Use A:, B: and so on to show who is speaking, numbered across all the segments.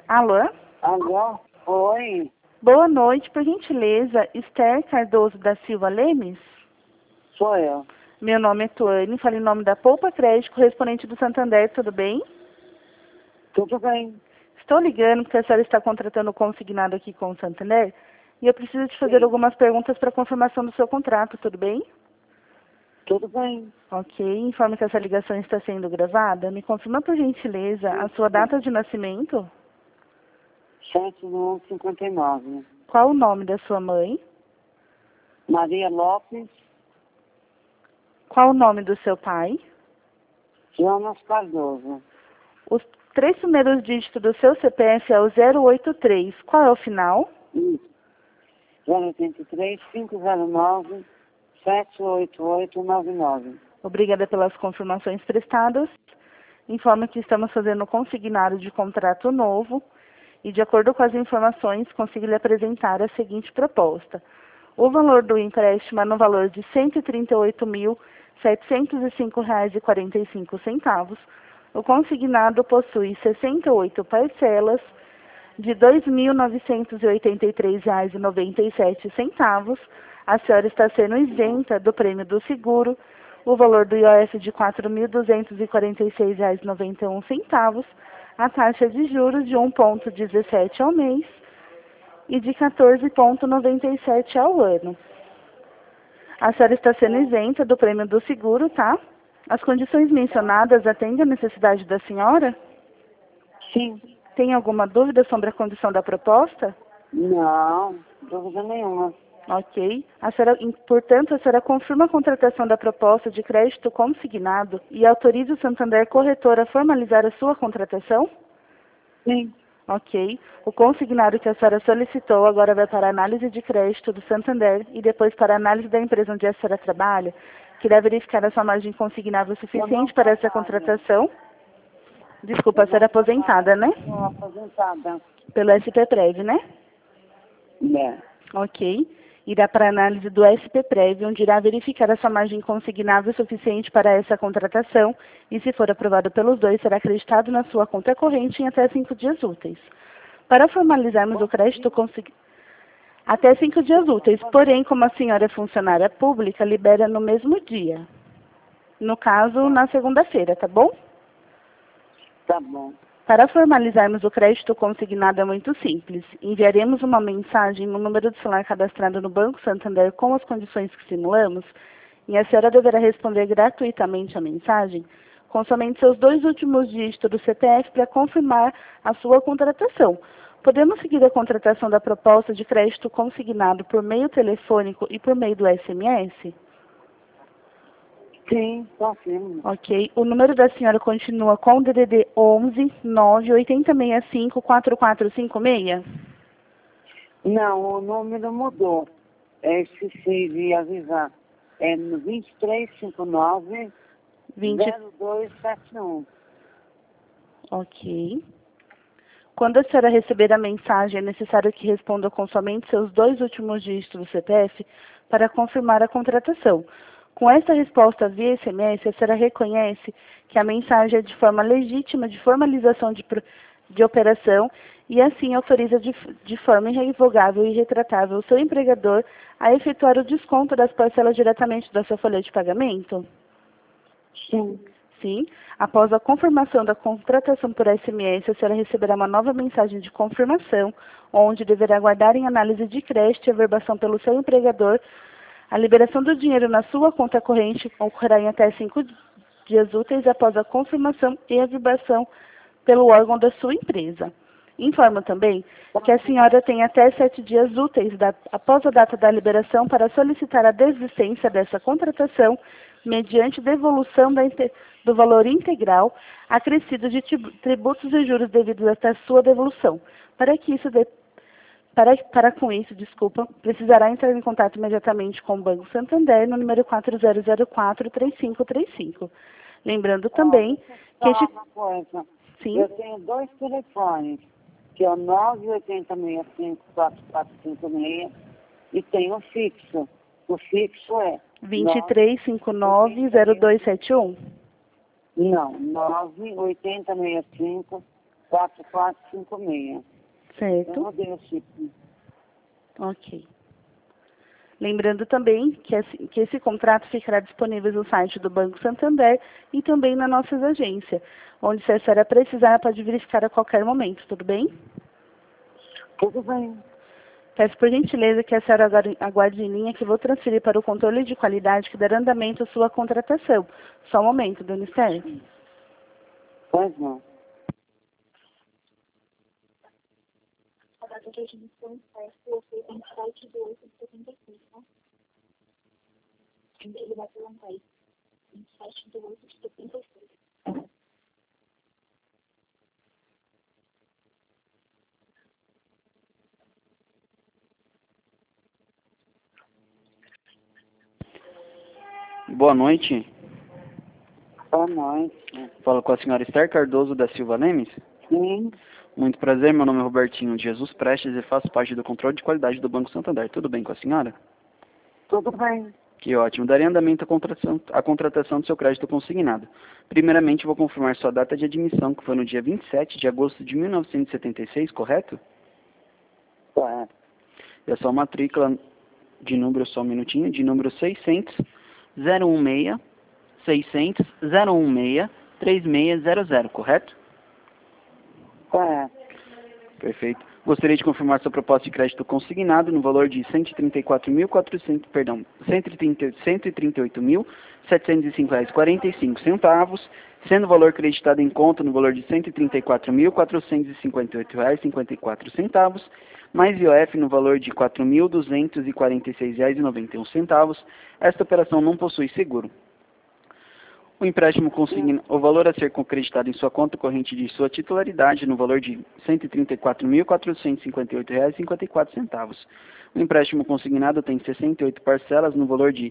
A: Alô?
B: Alô? Oi,
A: Boa noite, por gentileza, Esther Cardoso da Silva Lemes?
B: sou eu.
A: Meu nome é Tuane, falo em nome da Poupa Crédito, correspondente do Santander, tudo bem?
B: Tudo bem?
A: Estou ligando porque a senhora está contratando o consignado aqui com o Santander e eu preciso te fazer
B: Sim.
A: algumas perguntas para confirmação do seu contrato, tudo bem?
B: Tudo bem.
A: Ok, informe que essa ligação está sendo gravada. Me confirma, por gentileza, a sua data de nascimento?
B: 7/1/59.
A: Qual o nome da sua mãe?
B: Maria Lopes,
A: Qual o nome do seu pai?
B: Jonas Cardoso.
A: Os 3 primeiros dígitos do seu CPF é o 083. Qual é o final?
B: 083 509 78899.
A: Obrigada pelas confirmações prestadas. Informo que estamos fazendo um consignado de contrato novo e, de acordo com as informações, consigo lhe apresentar a seguinte proposta. O valor do empréstimo é no valor de R$ 138.705,45. O consignado possui 68 parcelas de R$ 2.983,97. A senhora está sendo isenta do prêmio do seguro, o valor do IOF de R$ 4.246,91, a taxa de juros de 1,17 ao mês e de 14,97 ao ano. A senhora está sendo isenta do prêmio do seguro, tá? As condições mencionadas atendem a necessidade da senhora?
B: Sim.
A: Tem alguma dúvida sobre a condição da proposta?
B: Não, dúvida nenhuma.
A: Ok. Portanto, a senhora confirma a contratação da proposta de crédito consignado e autoriza o Santander Corretor a formalizar a sua contratação?
B: Sim.
A: Ok. O consignado que a senhora solicitou agora vai para a análise de crédito do Santander e depois para a análise da empresa onde a senhora trabalha, que irá verificar a sua margem consignável suficiente para essa contratação. Desculpa, a senhora é aposentada, né?
B: Estou aposentada.
A: Pelo SP-Prev, né?
B: É.
A: Ok. Irá para a análise do SP-Prev, onde irá verificar a sua margem consignável suficiente para essa contratação e, se for aprovado pelos dois, será acreditado na sua conta corrente em até 5 dias úteis. Para formalizarmos o crédito até 5 dias úteis, porém, como a senhora é funcionária pública, libera no mesmo dia. No caso, na segunda-feira, tá bom?
B: Tá bom.
A: Para formalizarmos o crédito consignado é muito simples. Enviaremos uma mensagem no número de celular cadastrado no Banco Santander com as condições que simulamos e a senhora deverá responder gratuitamente a mensagem com somente seus 2 últimos dígitos do CPF para confirmar a sua contratação. Podemos seguir a contratação da proposta de crédito consignado por meio telefônico e por meio do SMS?
B: Sim, confirmo.
A: Ok. O número da senhora continua com o DDD 11 9 8065 4456?
B: Não, o número mudou. Esqueci de avisar. É no 2359
A: 20.
B: 0271.
A: Ok. Quando a senhora receber a mensagem, é necessário que responda com somente seus 2 últimos dígitos do CPF para confirmar a contratação. Com essa resposta via SMS, a senhora reconhece que a mensagem é de forma legítima de formalização de operação e assim autoriza de forma irrevogável e irretratável o seu empregador a efetuar o desconto das parcelas diretamente da sua folha de pagamento?
B: Sim.
A: Sim. Após a confirmação da contratação por SMS, a senhora receberá uma nova mensagem de confirmação, onde deverá aguardar em análise de crédito e averbação pelo seu empregador. A liberação do dinheiro na sua conta corrente ocorrerá em até 5 dias úteis após a confirmação e averbação pelo órgão da sua empresa. Informo também que a senhora tem até 7 dias úteis após a data da liberação para solicitar a desistência dessa contratação mediante devolução do valor integral acrescido de tributos e juros devidos até sua devolução. Para com isso, precisará entrar em contato imediatamente com o Banco Santander no número 4004-3535. Lembrando também que
B: Só uma coisa.
A: Sim.
B: Eu tenho 2 telefones, que é o 980654456 e tem o fixo. O fixo é
A: 2359-0271.
B: Não, 98065 4456. Eu
A: Certo?
B: não dei o CIP.
A: Ok. Lembrando também que esse contrato ficará disponível no site do Banco Santander e também nas nossas agências, onde se a senhora precisar pode verificar a qualquer momento, tudo bem?
B: Tudo bem.
A: Peço por gentileza que a senhora aguarde em linha que vou transferir para o controle de qualidade que dará andamento à sua contratação. Só um momento, dona Esther.
B: Pois não.
C: A data de admissão foi feita em 7 de 8 de 75, tá? Ele vai levantar aí. 27 de 8 de 76.
D: Boa noite.
B: Boa noite.
D: Falo com a senhora Esther Cardoso da Silva Lemes.
B: Sim,
D: Muito prazer, meu nome é Robertinho de Jesus Prestes e faço parte do controle de qualidade do Banco Santander. Tudo bem com a senhora?
B: tudo bem.
D: Que ótimo. Daria andamento à contratação do seu crédito consignado. Primeiramente, vou confirmar sua data de admissão, que foi no dia 27 de agosto de 1976, correto?
B: Tá.
D: E a sua matrícula de número, só um minutinho, de número 600-016-3600-3600, correto?
B: Tá.
D: Perfeito. Gostaria de confirmar sua proposta de crédito consignado no valor de R$138.705,45, sendo o valor creditado em conta no valor de R$134.458,54, mais IOF no valor de R$4.246,91. Esta operação não possui seguro. O empréstimo consigna o valor a ser creditado em sua conta corrente de sua titularidade no valor de R$134.458,54. O empréstimo consignado tem 68 parcelas no valor de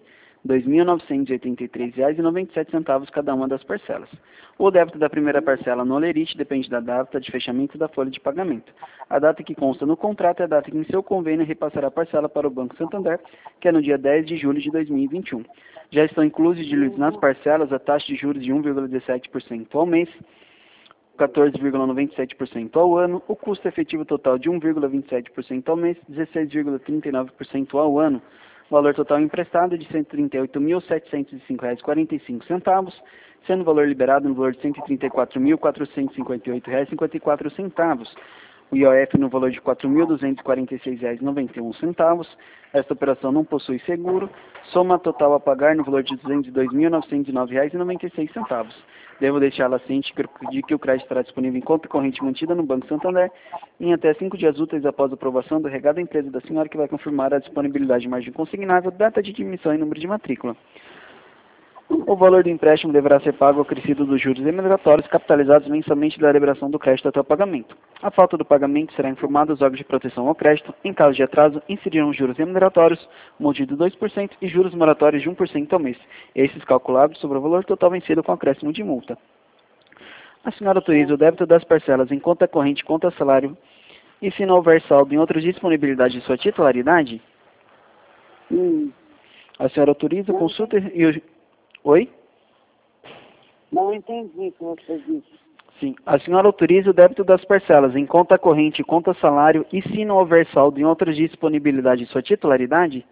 D: R$2.983,97 cada uma das parcelas. O débito da primeira parcela no Olerite depende da data de fechamento da folha de pagamento. A data que consta no contrato é a data em que seu convênio repassará a parcela para o Banco Santander, que é no dia 10 de julho de 2021. Já estão inclusos nas parcelas a taxa de juros de 1,17% ao mês, 14,97% ao ano, o custo efetivo total de 1,27% ao mês, 16,39% ao ano. Valor total emprestado de R$ 138.705,45, sendo o valor liberado no valor de R$ 134.458,54. O IOF no valor de R$ 4.246,91. Esta operação não possui seguro. Soma total a pagar no valor de R$ 202.909,96. Devo deixá-la ciente de que o crédito estará disponível em conta corrente mantida no Banco Santander em até 5 dias úteis após a aprovação do regado da empresa da senhora, que vai confirmar a disponibilidade de margem consignável, data de admissão e número de matrícula. O valor do empréstimo deverá ser pago acrescido dos juros remuneratórios capitalizados mensalmente da liberação do crédito até o pagamento. A falta do pagamento será informada aos órgãos de proteção ao crédito. Em caso de atraso, incidirão juros remuneratórios, multa de 2% e juros moratórios de 1% ao mês. Esses calculados sobre o valor total vencido com acréscimo de multa. A senhora autoriza o débito das parcelas em conta corrente, conta salário e, se não houver saldo em outras disponibilidades de sua titularidade, a senhora autoriza, consulta e... Oi?
B: Não entendi o que você disse.
D: Sim. A senhora autoriza o débito das parcelas em conta corrente, conta salário e, se não houver saldo em outras disponibilidades de sua titularidade?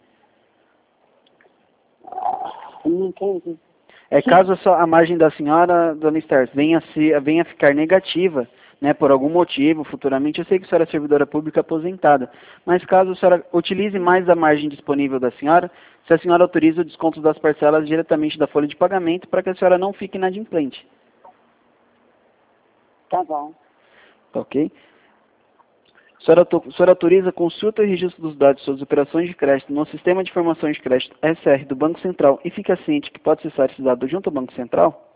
B: Não entendi.
D: É caso a margem da senhora, dona Esther, venha a ficar negativa, né, por algum motivo, futuramente. Eu sei que a senhora é servidora pública aposentada, mas caso a senhora utilize mais a margem disponível da senhora, se a senhora autoriza o desconto das parcelas diretamente da folha de pagamento para que a senhora não fique inadimplente.
B: Tá bom.
D: Tá ok? A senhora autoriza a consulta e registro dos dados de suas operações de crédito no Sistema de Informações de Crédito SR do Banco Central e fica ciente que pode acessar esses dados junto ao Banco Central?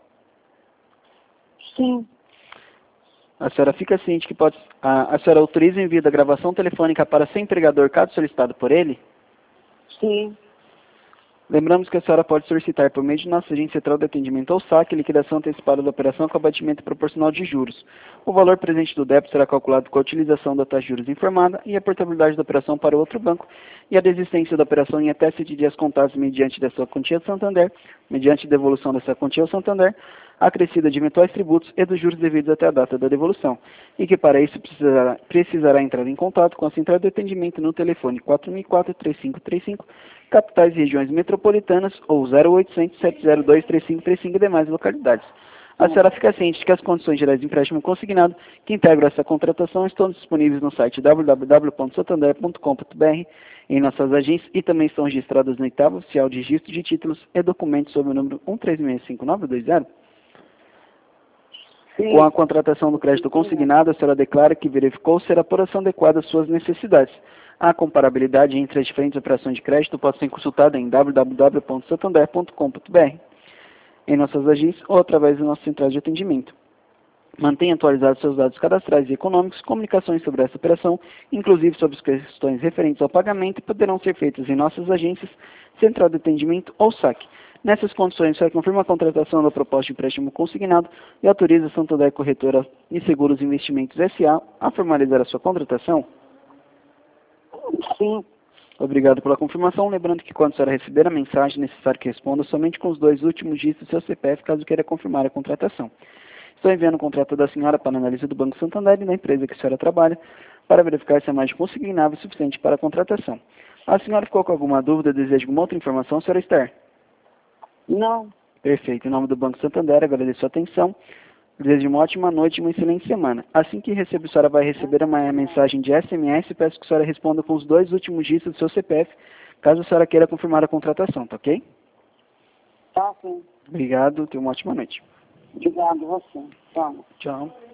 B: Sim.
D: A senhora fica ciente que a senhora autoriza o envio da gravação telefônica para seu empregador, caso solicitado por ele?
B: Sim.
D: Lembramos que a senhora pode solicitar, por meio de nossa agência central de atendimento ao saque, liquidação antecipada da operação com abatimento proporcional de juros. O valor presente do débito será calculado com a utilização da taxa de juros informada e a portabilidade da operação para o outro banco e a desistência da operação em até 7 dias contados mediante dessa quantia de Santander, mediante devolução dessa quantia ao Santander. acrescida de eventuais tributos e dos juros devidos até a data da devolução, e que para isso precisará entrar em contato com a central de atendimento no telefone 4004-3535, capitais e regiões metropolitanas, ou 0800-702-3535 e demais localidades. A senhora fica ciente de que as condições gerais de empréstimo consignado que integram essa contratação estão disponíveis no site www.santander.com.br, em nossas agências, e também estão registradas no 8º Oficial de Registro de Títulos e Documentos sob o número 1365-920.
B: Sim.
D: Com a contratação do crédito consignado, a senhora declara que verificou ser a apuração adequada às suas necessidades. A comparabilidade entre as diferentes operações de crédito pode ser consultada em www.santander.com.br, em nossas agências ou através da nossa central de atendimento. Mantenha atualizados seus dados cadastrais e econômicos. Comunicações sobre essa operação, inclusive sobre as questões referentes ao pagamento, poderão ser feitas em nossas agências, central de atendimento ou saque. Nessas condições, você confirma a contratação da proposta de empréstimo consignado e autoriza a Santander Corretora e Seguros Investimentos S.A. a formalizar a sua contratação?
B: Sim.
D: Obrigado pela confirmação. Lembrando que quando a senhora receber a mensagem, é necessário que responda somente com os 2 últimos dígitos do seu CPF, caso queira confirmar a contratação. Estou enviando o contrato da senhora para análise do Banco Santander e da empresa que a senhora trabalha, para verificar se a margem consignável é suficiente para a contratação. A senhora ficou com alguma dúvida, deseja alguma outra informação, senhora Esther?
B: Não.
D: Perfeito. Em nome do Banco Santander, agradeço a atenção. Desejo uma ótima noite e uma excelente semana. Assim que receber, a senhora vai receber uma mensagem de SMS. Peço que a senhora responda com os 2 últimos dígitos do seu CPF, caso a senhora queira confirmar a contratação, tá ok?
B: Tá, sim.
D: Obrigado, tenha uma ótima noite.
B: Obrigado, você. Tchau.
D: Tchau.